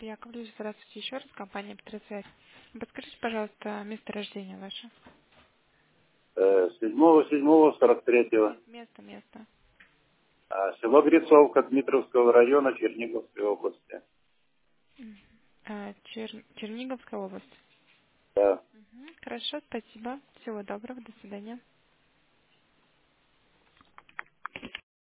Виктория Яковлевич, здравствуйте еще раз, компания «Петросвязь». Подскажите, пожалуйста, место рождения ваше. 7.7.43. Место. Село Грицовка Дмитровского района Черниговской области. Черниговская область. Да. Хорошо, спасибо. Всего доброго, до свидания.